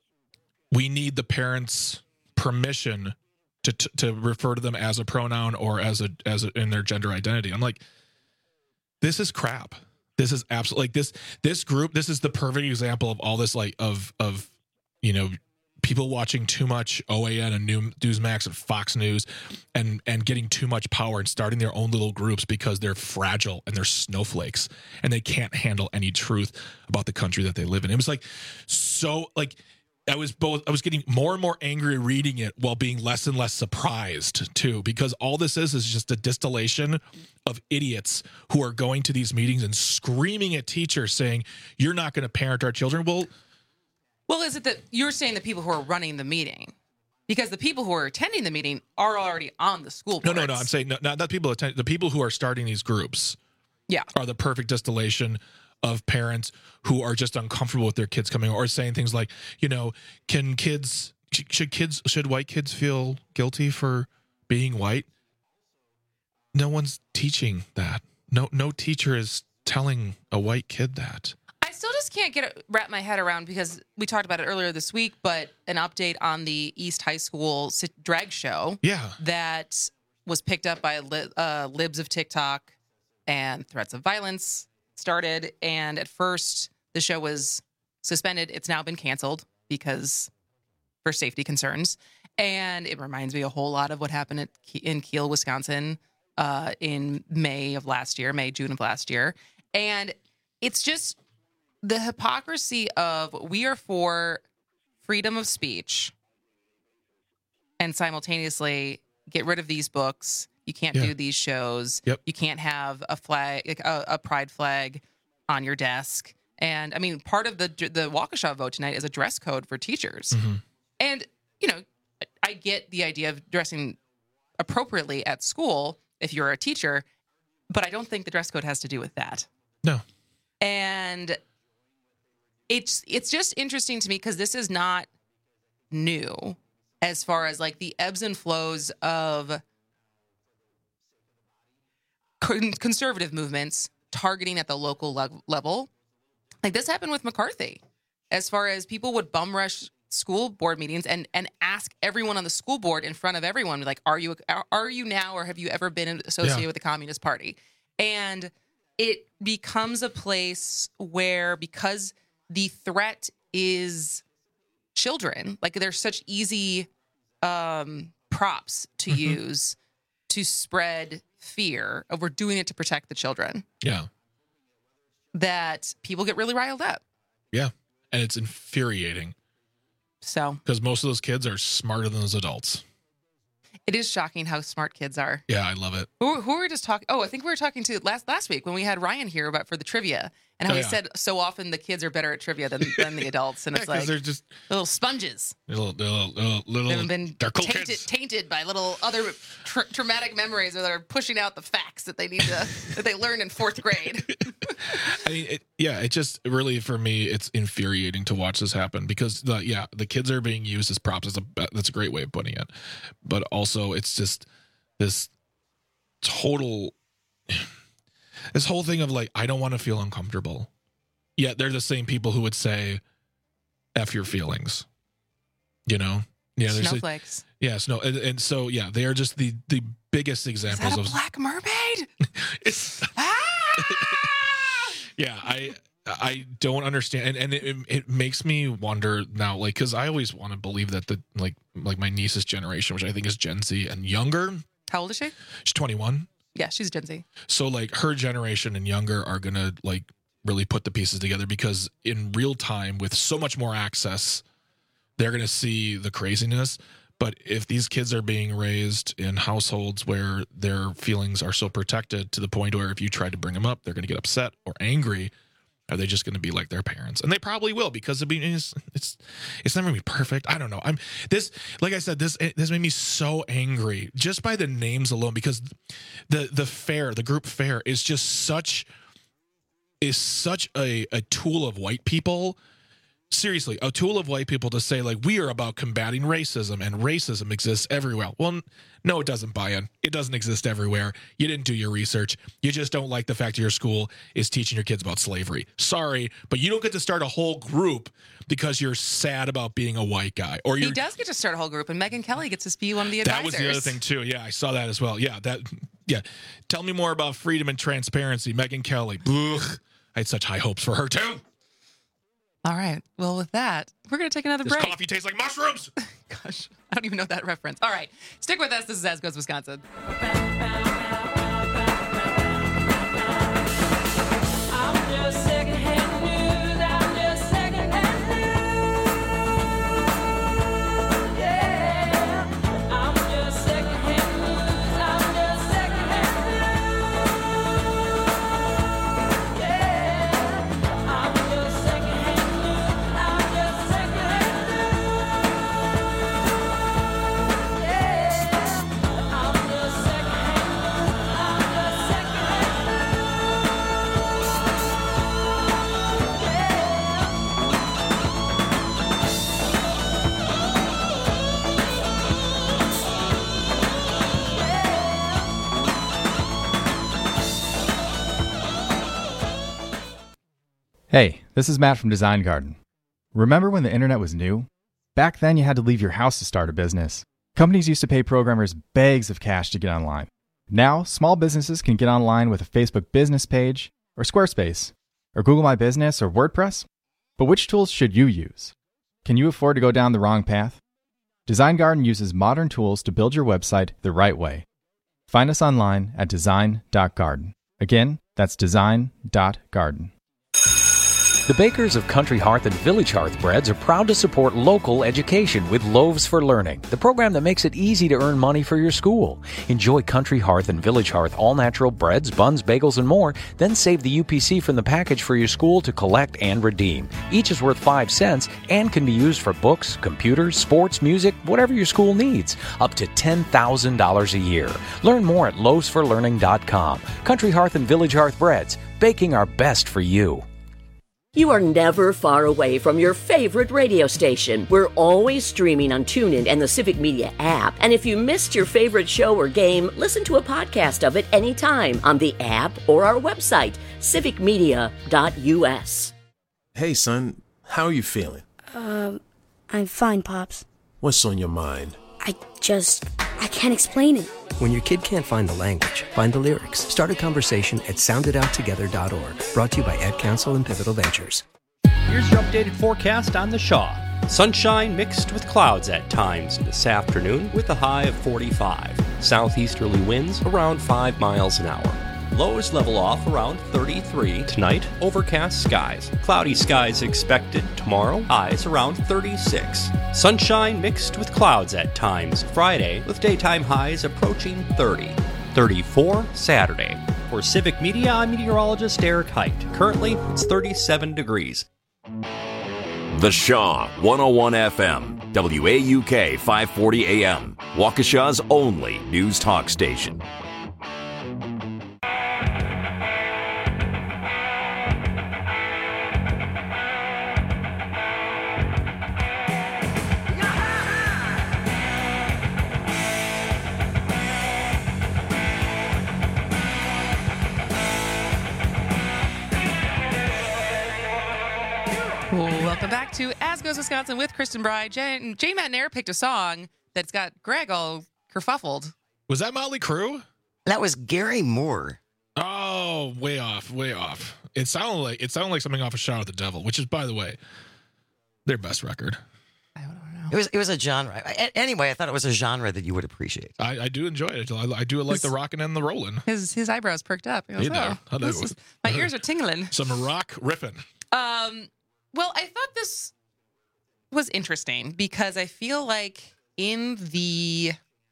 we need the parents' permission to to, to refer to them as a pronoun or as a as a, in their gender identity. I'm like, this is crap. This is absolutely like this this group. This is the perfect example of all this, like of of you know people watching too much O A N and New, Newsmax and Fox News, and and getting too much power and starting their own little groups because they're fragile and they're snowflakes and they can't handle any truth about the country that they live in. It was like so like. I was both, I was getting more and more angry reading it while being less and less surprised too, because all this is, is just a distillation of idiots who are going to these meetings and screaming at teachers saying, you're not going to parent our children. Well, Well, is it that you're saying the people who are running the meeting? Because the people who are attending the meeting are already on the school no, boards. no, no. I'm saying no, not, not people attend, the people who are starting these groups Yeah. are the perfect distillation of parents who are just uncomfortable with their kids coming or saying things like, you know, can kids, should kids, should white kids feel guilty for being white? No one's teaching that. No, no teacher is telling a white kid that. I still just can't get it, wrap my head around, because we talked about it earlier this week, but an update on the East High School sit- drag show. Yeah. That was picked up by li- uh, libs of TikTok, and threats of violence started. And at first the show was suspended. It's now been canceled because for safety concerns. And it reminds me a whole lot of what happened at Ke- in Kiel, Wisconsin, uh, in May of last year, May, June of last year. And it's just the hypocrisy of we are for freedom of speech and simultaneously get rid of these books. You can't Yeah. do these shows. Yep. You can't have a flag, like a, a pride flag on your desk. And I mean, part of the the Waukesha vote tonight is a dress code for teachers. Mm-hmm. And, you know, I get the idea of dressing appropriately at school if you're a teacher, but I don't think the dress code has to do with that. No. And it's it's just interesting to me because this is not new as far as like the ebbs and flows of con- conservative movements targeting at the local le- level. Like this happened with McCarthy, as far as people would bum rush school board meetings and, and ask everyone on the school board in front of everyone, like, are you are you now or have you ever been associated Yeah. with the Communist Party? And it becomes a place where, because the threat is children, like there's such easy um, props to Mm-hmm. use to spread fear of we're doing it to protect the children, Yeah. that people get really riled up. Yeah. And it's infuriating. So Because most of those kids are smarter than those adults. it is shocking how smart kids are. Yeah, I love it. Who, who were we just talking? Oh, I think we were talking to last last week when we had Ryan here about for the trivia and how Oh, he yeah. said so often the kids are better at trivia than, than the adults, and Yeah, it's 'cause like they're just little sponges. little, little, little, little They've been they're cool tainted, kids. tainted by little other tra- traumatic memories, where they're pushing out the facts that they need to that they learned in fourth grade. I mean, it, yeah, it just really, for me, it's infuriating to watch this happen because, the, yeah, the kids are being used as props. That's a, that's a great way of putting it. But also, it's just this total, this whole thing of like, I don't want to feel uncomfortable. Yet they're the same people who would say, F your feelings. You know? Yeah, there's a- Snowflakes. yeah, snow, and, and so, yeah, they are just the, the biggest Is examples that a of. black mermaid? It's, yeah, I I don't understand, and, and it, it makes me wonder now, like, because I always want to believe that the like like my niece's generation, which I think is Gen Z and younger. How old is she? She's twenty-one. Yeah, she's Gen Z. So like her generation and younger are gonna like really put the pieces together because in real time with so much more access, they're gonna see the craziness. But if these kids are being raised in households where their feelings are so protected to the point where if you try to bring them up, they're going to get upset or angry, are they just going to be like their parents? And they probably will, because I mean, it's it's, it's never going to be perfect. I don't know. I'm this, like I said, this this made me so angry just by the names alone, because the the fair, the group fair, is just such is such a a tool of white people. Seriously, a tool of white people to say, like, we are about combating racism and racism exists everywhere. Well, no, it doesn't, Bayan. It doesn't exist everywhere. You didn't do your research. You just don't like the fact that your school is teaching your kids about slavery. Sorry, but you don't get to start a whole group because you're sad about being a white guy. Or you're, He does get to start a whole group, and Megyn Kelly gets to be one of the advisors. that was the other thing, too. Yeah, I saw that as well. Yeah, that. Yeah. Tell me more about freedom and transparency. Megyn Kelly. Ugh. I had such high hopes for her, too. All right. Well, with that, we're going to take another This break. coffee tastes like mushrooms. Gosh, I don't even know that reference. All right. Stick with us. This is As Goes Wisconsin. Hey, this is Matt from Design Garden. Remember when the internet was new? Back then, you had to leave your house to start a business. Companies used to pay programmers bags of cash to get online. Now, small businesses can get online with a Facebook business page, or Squarespace, or Google My Business, or WordPress. But which tools should you use? Can you afford to go down the wrong path? Design Garden uses modern tools to build your website the right way. Find us online at design dot garden. Again, that's design dot garden. The bakers of Country Hearth and Village Hearth Breads are proud to support local education with Loaves for Learning, the program that makes it easy to earn money for your school. Enjoy Country Hearth and Village Hearth all-natural breads, buns, bagels, and more, then save the U P C from the package for your school to collect and redeem. Each is worth five cents and can be used for books, computers, sports, music, whatever your school needs, up to ten thousand dollars a year. Learn more at loaves for learning dot com. Country Hearth and Village Hearth Breads, baking our best for you. You are never far away from your favorite radio station. We're always streaming on TuneIn and the Civic Media app. And if you missed your favorite show or game, listen to a podcast of it anytime on the app or our website, civic media dot u s. Hey, son, how are you feeling? Um, I'm fine, Pops. What's on your mind? I just, I can't explain it. When your kid can't find the language, find the lyrics. Start a conversation at sound it out together dot org. Brought to you by Ad Council and Pivotal Ventures. Here's your updated forecast on the Shaw. Sunshine mixed with clouds at times this afternoon with a high of forty-five. Southeasterly winds around five miles an hour. Lows level off around thirty-three. Tonight, overcast skies. Cloudy skies expected tomorrow. Highs around thirty-six. Sunshine mixed with clouds at times Friday with daytime highs approaching thirty. thirty-four Saturday. For Civic Media, I'm meteorologist Eric Height. Currently, it's thirty-seven degrees. The Shaw, one oh one F M, W A U K five forty A M, Waukesha's only news talk station. Welcome back to As Goes Wisconsin with Kristen Bry. J, J Matt Nair picked a song that's got Greg all kerfuffled. Was that Motley Crue? That was Gary Moore. Oh, way off, way off. It sounded like it sounded like something off of Shout at the Devil, which is, by the way, their best record. It was it was a genre. Anyway, I thought it was a genre that you would appreciate. I, I do enjoy it. I, I do like his, the rocking and the rolling. His his eyebrows perked up. He goes, hey oh, this is, my ears are tingling. Some rock riffing. Um. Well, I thought this was interesting because I feel like in the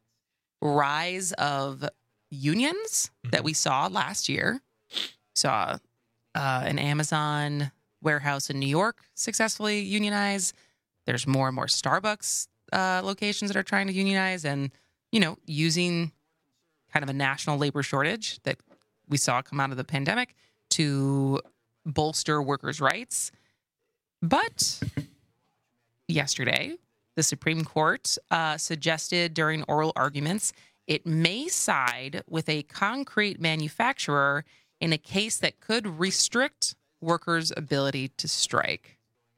rise of unions that we saw last year, saw uh, an Amazon warehouse in New York successfully unionize. There's more and more Starbucks uh, locations that are trying to unionize and, you know, using kind of a national labor shortage that we saw come out of the pandemic to bolster workers' rights. But yesterday, the Supreme Court uh, suggested during oral arguments it may side with a concrete manufacturer in a case that could restrict workers' ability to strike.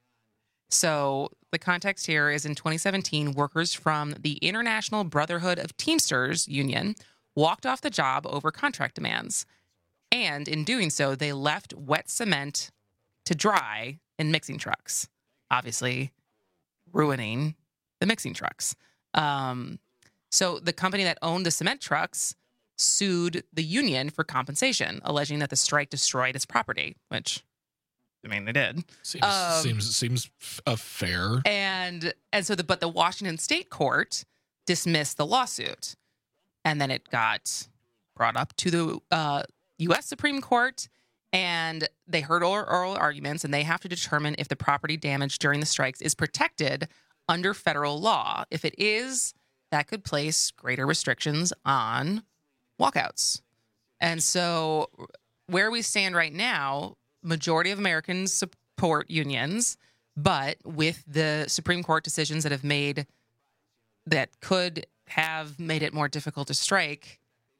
So the context here is in twenty seventeen, workers from the International Brotherhood of Teamsters Union walked off the job over contract demands. And in doing so, they left wet cement to dry in mixing trucks, obviously ruining the mixing trucks. Um, so the company that owned the cement trucks sued the union for compensation, alleging that the strike destroyed its property, which, I mean, they did. Seems um, seems seems uh, fair. And and so the but the Washington State Court dismissed the lawsuit, and then it got brought up to the uh, U S Supreme Court. And they heard oral, oral arguments, and they have to determine if the property damage during the strikes is protected under federal law. If it is, that could place greater restrictions on walkouts. And so where we stand right now, majority of Americans support unions, but with the Supreme Court decisions that have made that could have made it more difficult to strike,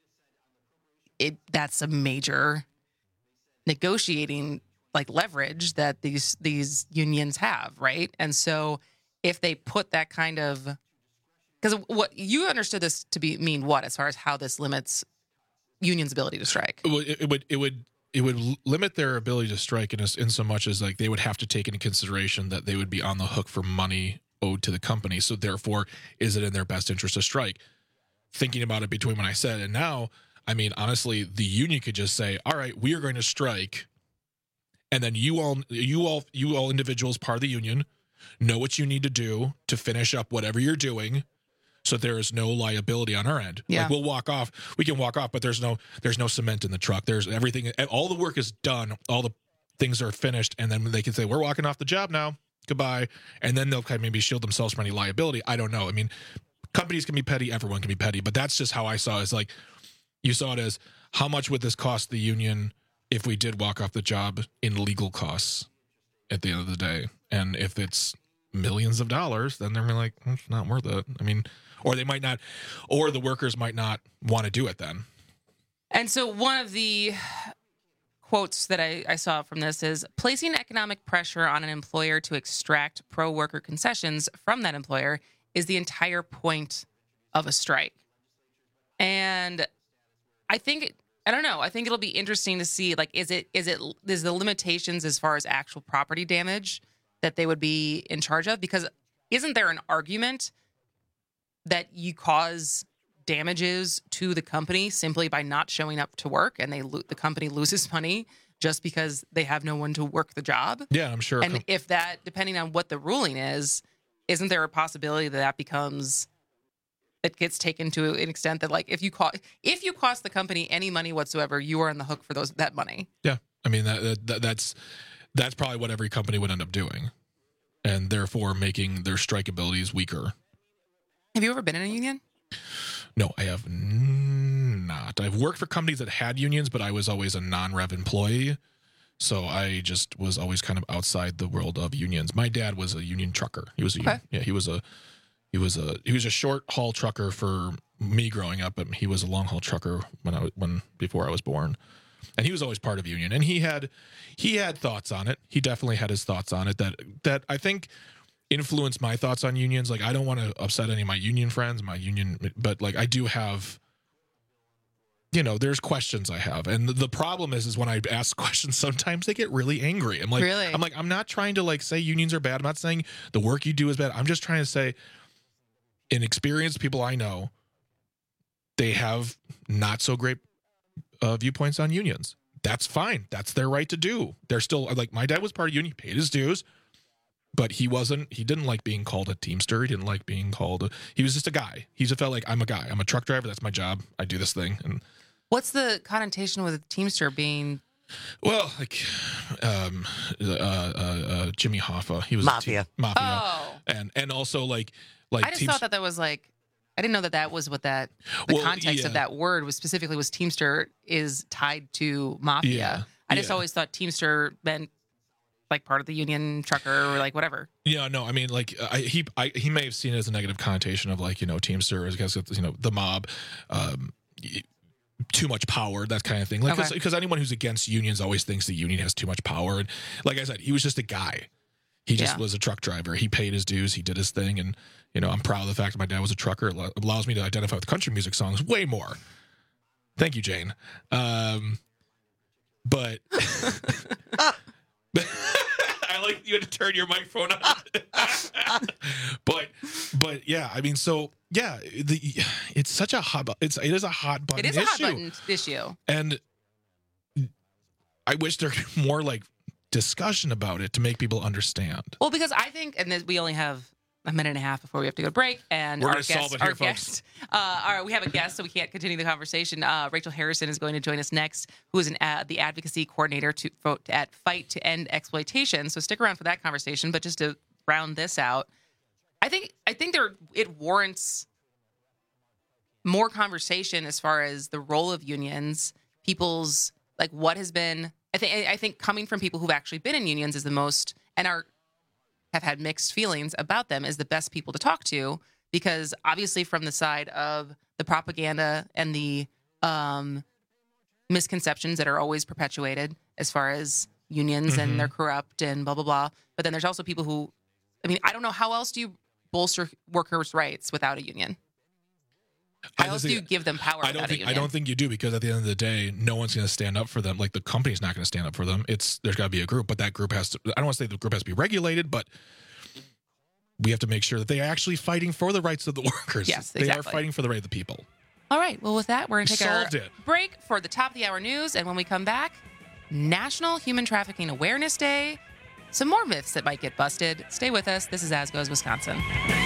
it that's a major negotiating like leverage that these these unions have, right? And so if they put that kind of, because what you understood this to be mean what as far as how this limits unions' ability to strike? It would it would it would, it would limit their ability to strike in, a, in so much as like they would have to take into consideration that they would be on the hook for money owed to the company. So therefore, is it in their best interest to strike? Thinking about it between when I said and now, I mean, honestly, the union could just say, all right, we are going to strike. and then you all, you all, you all individuals, part of the union, know what you need to do to finish up whatever you're doing, so there is no liability on our end. Yeah. Like we'll walk off, we can walk off, but there's no, there's no cement in the truck. There's everything, all the work is done, all the things are finished, and then they can say, we're walking off the job now, goodbye, and then they'll kind of maybe shield themselves from any liability. I don't know. I mean, companies can be petty, everyone can be petty, but that's just how I saw it. It's like, you saw it as, how much would this cost the union if we did walk off the job in legal costs at the end of the day? And if it's millions of dollars, then they're like, it's not worth it. I mean, or they might not, or the workers might not want to do it then. And so one of the quotes that I, I saw from this is, placing economic pressure on an employer to extract pro-worker concessions from that employer is the entire point of a strike. And I think, it, I don't know, I think it'll be interesting to see, like, is it, is it, is the limitations as far as actual property damage that they would be in charge of? Because isn't there an argument that you cause damages to the company simply by not showing up to work, and they lo- the company loses money just because they have no one to work the job? Yeah, I'm sure. And if that, depending on what the ruling is, isn't there a possibility that that becomes, it gets taken to an extent that, like, if you cost, if you cost the company any money whatsoever, you are on the hook for those that money. Yeah, I mean that, that that's that's probably what every company would end up doing, and therefore making their strike abilities weaker. Have you ever been in a union? No, I have not. I've worked for companies that had unions, but I was always a non-rev employee. So I just was always kind of outside the world of unions. My dad was a union trucker. He was a Okay. yeah, he was a he was a he was a short haul trucker for me growing up, but he was a long haul trucker when I was when before I was born. And he was always part of union. And he had he had thoughts on it. He definitely had his thoughts on it that that I think influenced my thoughts on unions. Like, I don't want to upset any of my union friends, my union, but like I do have, you know, there's questions I have. And the problem is, is when I ask questions, sometimes they get really angry. I'm like, Really? I'm like, I'm not trying to like say unions are bad. I'm not saying the work you do is bad. I'm just trying to say, inexperienced people I know, they have not so great uh, viewpoints on unions. That's fine. That's their right to do. They're still, like, my dad was part of union, he paid his dues. But he wasn't, he didn't like being called a Teamster. He didn't like being called, a, he was just a guy. He just felt like, I'm a guy. I'm a truck driver. That's my job. I do this thing. And What's the connotation with a Teamster being? Well, like um, uh, uh, uh, Jimmy Hoffa. He was Mafia. A te- Mafia. Oh. And and also like, like I just Teams- thought that that was like, I didn't know that that was what that, the Well, context yeah. of that word was specifically was Teamster is tied to Mafia. Yeah, I just yeah. always thought Teamster meant like part of the union trucker or like whatever. Yeah, no, I mean, like I, he, I, he may have seen it as a negative connotation of like, you know, Teamster, I guess it's, you know, the mob, um, y- too much power, that kind of thing. Like, Okay. because anyone who's against unions always thinks the union has too much power. And like I said, he was just a guy. He just Yeah. was a truck driver. He paid his dues. He did his thing. And, you know, I'm proud of the fact that my dad was a trucker. It allows me to identify with country music songs way more. Thank you, Jane. Um, but I like you had to turn your microphone on. but, but yeah, I mean, so yeah, the it's such a hot. bu- It's it is a hot button It is a hot issue, button issue. and I wish there could be more like discussion about it to make people understand. Well, because I think, and this, we only have a minute and a half before we have to go to break, and We're our gonna solve guest, it here, our folks. guest, uh, our, we have a guest, so we can't continue the conversation. Uh, Rachel Harrison is going to join us next, who is an ad, the advocacy coordinator to vote at Fight to End Exploitation. So stick around for that conversation. But just to round this out, I think I think there it warrants more conversation as far as the role of unions, people's like what has been. I think I think coming from people who've actually been in unions is the most and are have had mixed feelings about them is the best people to talk to, because obviously from the side of the propaganda and the um, misconceptions that are always perpetuated as far as unions Mm-hmm. and they're corrupt and blah, blah, blah. But then there's also people who, I mean, I don't know, how else do you bolster workers' rights without a union? I How else just do think- you give them power I don't without think a I union? don't think you do, because at the end of the day, no one's going to stand up for them. Like the company's not going to stand up for them. It's there's got to be a group, but that group has to. I don't want to say the group has to be regulated, but we have to make sure that they are actually fighting for the rights of the workers. Yes, they are exactly. fighting for the right of the people. All right. Well, with that, we're going to take Solved our it. break for the top of the hour news. And when we come back, National Human Trafficking Awareness Day, some more myths that might get busted. Stay with us. This is As Goes Wisconsin.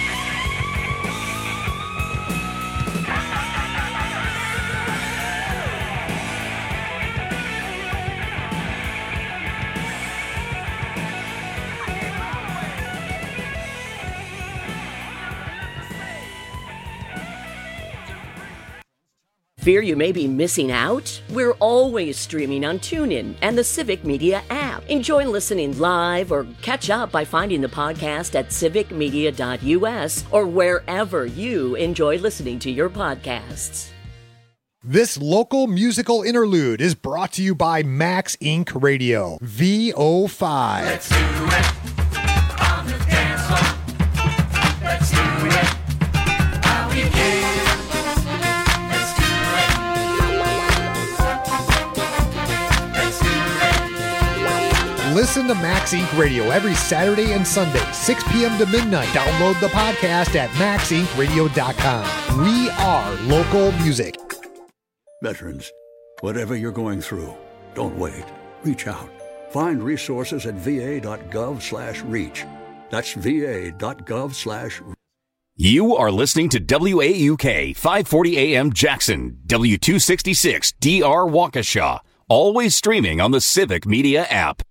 Fear you may be missing out? We're always streaming on TuneIn and the Civic Media app. Enjoy listening live or catch up by finding the podcast at civic media dot u s or wherever you enjoy listening to your podcasts. This local musical interlude is brought to you by Max Incorporated. Radio, V O five. Let's do it on the dance floor. Let's do it how we do. Let's do it. Let's do it. Listen to Max Incorporated. Radio every Saturday and Sunday, six p.m. to midnight. Download the podcast at max inc radio dot com. We are local music. Veterans, whatever you're going through, don't wait. Reach out. Find resources at v a dot gov slash reach. That's v a dot gov slash reach. You are listening to W A U K five forty A M Jackson, W two sixty-six D R Waukesha, always streaming on the Civic Media app.